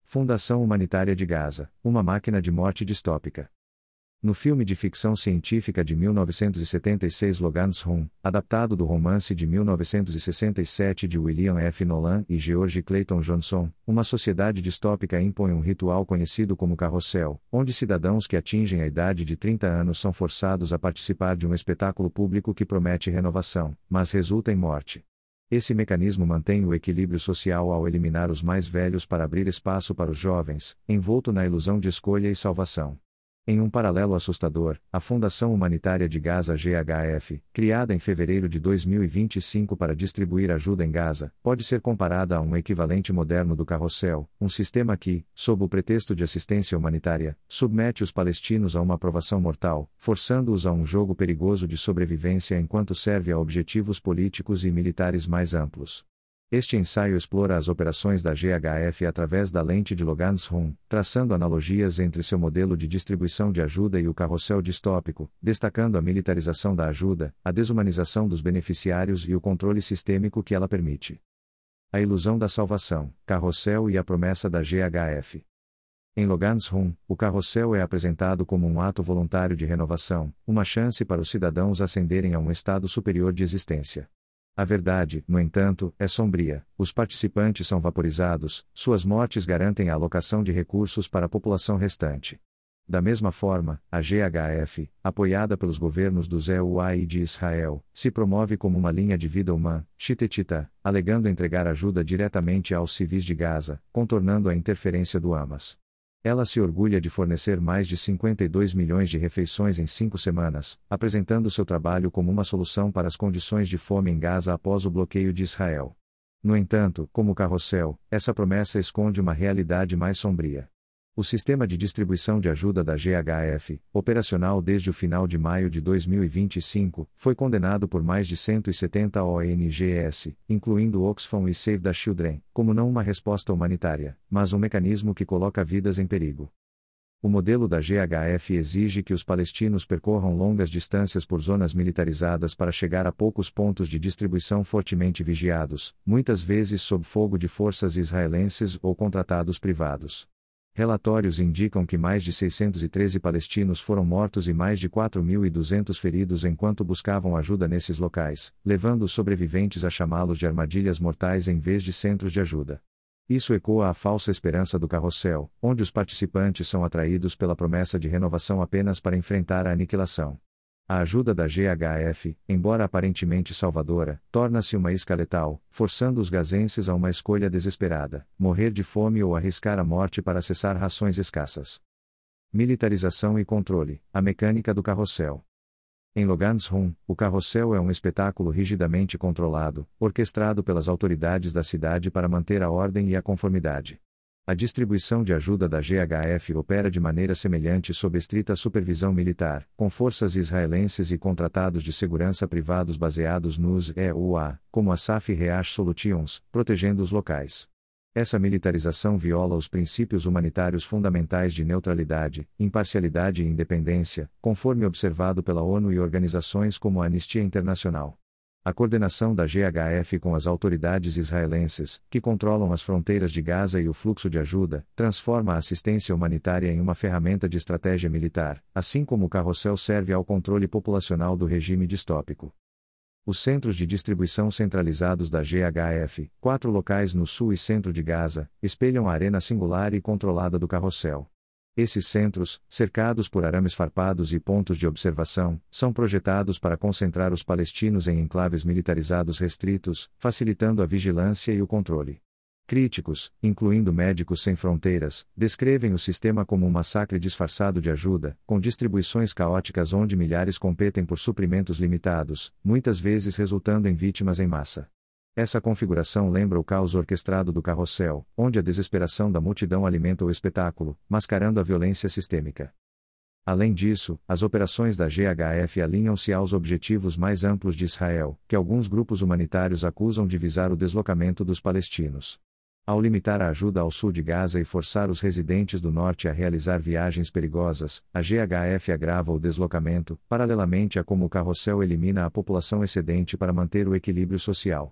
Fundação Humanitária de Gaza, uma máquina de morte distópica. No filme de ficção científica de 1976 Logan's Run, adaptado do romance de 1967 de William F. Nolan e George Clayton Johnson, uma sociedade distópica impõe um ritual conhecido como carrossel, onde cidadãos que atingem a idade de 30 anos são forçados a participar de um espetáculo público que promete renovação, mas resulta em morte. Esse mecanismo mantém o equilíbrio social ao eliminar os mais velhos para abrir espaço para os jovens, envolto na ilusão de escolha e salvação. Em um paralelo assustador, a Fundação Humanitária de Gaza GHF, criada em fevereiro de 2025 para distribuir ajuda em Gaza, pode ser comparada a um equivalente moderno do carrossel, um sistema que, sob o pretexto de assistência humanitária, submete os palestinos a uma provação mortal, forçando-os a um jogo perigoso de sobrevivência enquanto serve a objetivos políticos e militares mais amplos. Este ensaio explora as operações da GHF através da lente de Logan's Run, traçando analogias entre seu modelo de distribuição de ajuda e o carrossel distópico, destacando a militarização da ajuda, a desumanização dos beneficiários e o controle sistêmico que ela permite. A ilusão da salvação, carrossel e a promessa da GHF. Em Logan's Run, o carrossel é apresentado como um ato voluntário de renovação, uma chance para os cidadãos ascenderem a um estado superior de existência. A verdade, no entanto, é sombria: os participantes são vaporizados, suas mortes garantem a alocação de recursos para a população restante. Da mesma forma, a GHF, apoiada pelos governos do EUA e de Israel, se promove como uma linha de vida humana, Shitetita, alegando entregar ajuda diretamente aos civis de Gaza, contornando a interferência do Hamas. Ela se orgulha de fornecer mais de 52 milhões de refeições em 5 semanas, apresentando seu trabalho como uma solução para as condições de fome em Gaza após o bloqueio de Israel. No entanto, como carrossel, essa promessa esconde uma realidade mais sombria. O sistema de distribuição de ajuda da GHF, operacional desde o final de maio de 2025, foi condenado por mais de 170 ONGs, incluindo Oxfam e Save the Children, como não uma resposta humanitária, mas um mecanismo que coloca vidas em perigo. O modelo da GHF exige que os palestinos percorram longas distâncias por zonas militarizadas para chegar a poucos pontos de distribuição fortemente vigiados, muitas vezes sob fogo de forças israelenses ou contratados privados. Relatórios indicam que mais de 613 palestinos foram mortos e mais de 4.200 feridos enquanto buscavam ajuda nesses locais, levando os sobreviventes a chamá-los de armadilhas mortais em vez de centros de ajuda. Isso ecoa a falsa esperança do carrossel, onde os participantes são atraídos pela promessa de renovação apenas para enfrentar a aniquilação. A ajuda da GHF, embora aparentemente salvadora, torna-se uma isca letal, forçando os gazenses a uma escolha desesperada: morrer de fome ou arriscar a morte para acessar rações escassas. Militarização e controle, a mecânica do carrossel. Em Logan's Run, o carrossel é um espetáculo rigidamente controlado, orquestrado pelas autoridades da cidade para manter a ordem e a conformidade. A distribuição de ajuda da GHF opera de maneira semelhante sob estrita supervisão militar, com forças israelenses e contratados de segurança privados baseados nos EUA, como a SAF Reach Solutions, protegendo os locais. Essa militarização viola os princípios humanitários fundamentais de neutralidade, imparcialidade e independência, conforme observado pela ONU e organizações como a Anistia Internacional. A coordenação da GHF com as autoridades israelenses, que controlam as fronteiras de Gaza e o fluxo de ajuda, transforma a assistência humanitária em uma ferramenta de estratégia militar, assim como o carrossel serve ao controle populacional do regime distópico. Os centros de distribuição centralizados da GHF, 4 locais no sul e centro de Gaza, espelham a arena singular e controlada do carrossel. Esses centros, cercados por arames farpados e pontos de observação, são projetados para concentrar os palestinos em enclaves militarizados restritos, facilitando a vigilância e o controle. Críticos, incluindo Médicos Sem Fronteiras, descrevem o sistema como um massacre disfarçado de ajuda, com distribuições caóticas onde milhares competem por suprimentos limitados, muitas vezes resultando em vítimas em massa. Essa configuração lembra o caos orquestrado do carrossel, onde a desesperação da multidão alimenta o espetáculo, mascarando a violência sistêmica. Além disso, as operações da GHF alinham-se aos objetivos mais amplos de Israel, que alguns grupos humanitários acusam de visar o deslocamento dos palestinos. Ao limitar a ajuda ao sul de Gaza e forçar os residentes do norte a realizar viagens perigosas, a GHF agrava o deslocamento, paralelamente a como o carrossel elimina a população excedente para manter o equilíbrio social.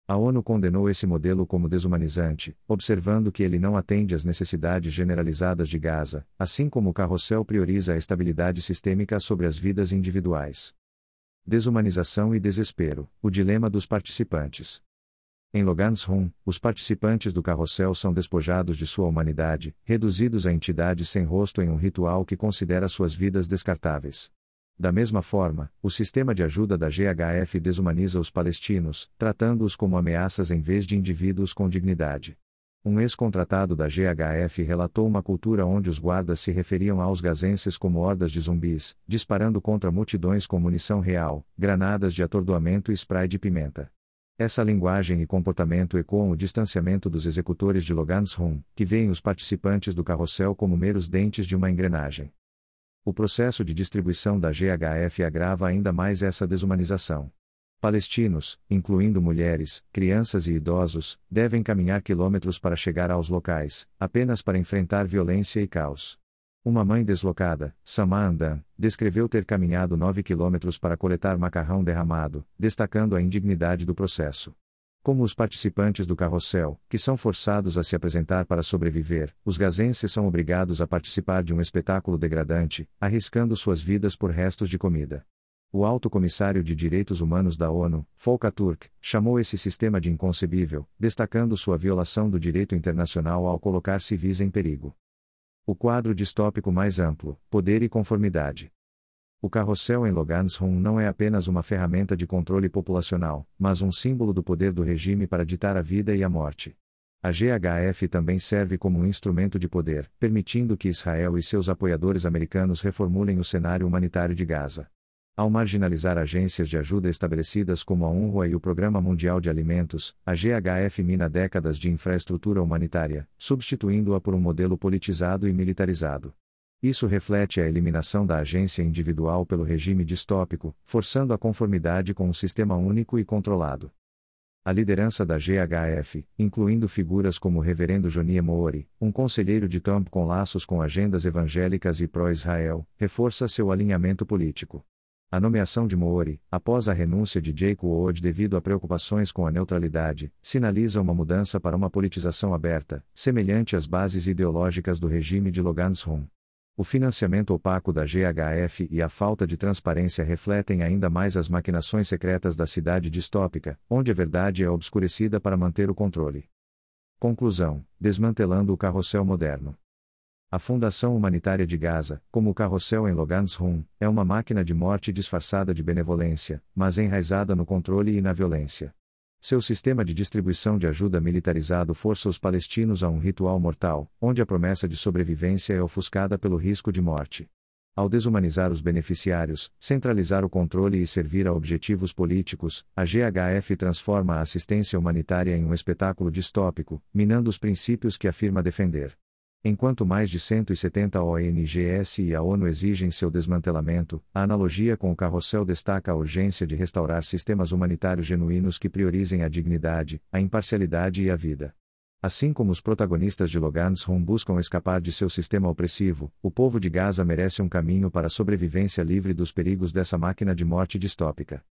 A ONU condenou esse modelo como desumanizante, observando que ele não atende às necessidades generalizadas de Gaza, assim como o carrossel prioriza a estabilidade sistêmica sobre as vidas individuais. Desumanização e desespero, o dilema dos participantes. Em Logan's Run, os participantes do carrossel são despojados de sua humanidade, reduzidos a entidades sem rosto em um ritual que considera suas vidas descartáveis. Da mesma forma, o sistema de ajuda da GHF desumaniza os palestinos, tratando-os como ameaças em vez de indivíduos com dignidade. Um ex-contratado da GHF relatou uma cultura onde os guardas se referiam aos gazenses como hordas de zumbis, disparando contra multidões com munição real, granadas de atordoamento e spray de pimenta. Essa linguagem e comportamento ecoam o distanciamento dos executores de Logan's Run, que veem os participantes do carrossel como meros dentes de uma engrenagem. O processo de distribuição da GHF agrava ainda mais essa desumanização. Palestinos, incluindo mulheres, crianças e idosos, devem caminhar quilômetros para chegar aos locais, apenas para enfrentar violência e caos. Uma mãe deslocada, Sama Andan, descreveu ter caminhado 9 quilômetros para coletar macarrão derramado, destacando a indignidade do processo. Como os participantes do carrossel, que são forçados a se apresentar para sobreviver, os gazenses são obrigados a participar de um espetáculo degradante, arriscando suas vidas por restos de comida. O Alto Comissário de Direitos Humanos da ONU, Volker Turk, chamou esse sistema de inconcebível, destacando sua violação do direito internacional ao colocar civis em perigo. O quadro distópico mais amplo, poder e conformidade. O carrossel em Logan's Run não é apenas uma ferramenta de controle populacional, mas um símbolo do poder do regime para ditar a vida e a morte. A GHF também serve como um instrumento de poder, permitindo que Israel e seus apoiadores americanos reformulem o cenário humanitário de Gaza. Ao marginalizar agências de ajuda estabelecidas como a UNRWA e o Programa Mundial de Alimentos, a GHF mina décadas de infraestrutura humanitária, substituindo-a por um modelo politizado e militarizado. Isso reflete a eliminação da agência individual pelo regime distópico, forçando a conformidade com um sistema único e controlado. A liderança da GHF, incluindo figuras como o reverendo Jonie Moori, um conselheiro de Trump com laços com agendas evangélicas e pró-Israel, reforça seu alinhamento político. A nomeação de Moori, após a renúncia de Jake Wood devido a preocupações com a neutralidade, sinaliza uma mudança para uma politização aberta, semelhante às bases ideológicas do regime de Logan's Run. O financiamento opaco da GHF e a falta de transparência refletem ainda mais as maquinações secretas da cidade distópica, onde a verdade é obscurecida para manter o controle. Conclusão: desmantelando o carrossel moderno. A Fundação Humanitária de Gaza, como o carrossel em Logan's Run, é uma máquina de morte disfarçada de benevolência, mas enraizada no controle e na violência. Seu sistema de distribuição de ajuda militarizado força os palestinos a um ritual mortal, onde a promessa de sobrevivência é ofuscada pelo risco de morte. Ao desumanizar os beneficiários, centralizar o controle e servir a objetivos políticos, a GHF transforma a assistência humanitária em um espetáculo distópico, minando os princípios que afirma defender. Enquanto mais de 170 ONGs e a ONU exigem seu desmantelamento, a analogia com o carrossel destaca a urgência de restaurar sistemas humanitários genuínos que priorizem a dignidade, a imparcialidade e a vida. Assim como os protagonistas de Logan's Run buscam escapar de seu sistema opressivo, o povo de Gaza merece um caminho para a sobrevivência livre dos perigos dessa máquina de morte distópica.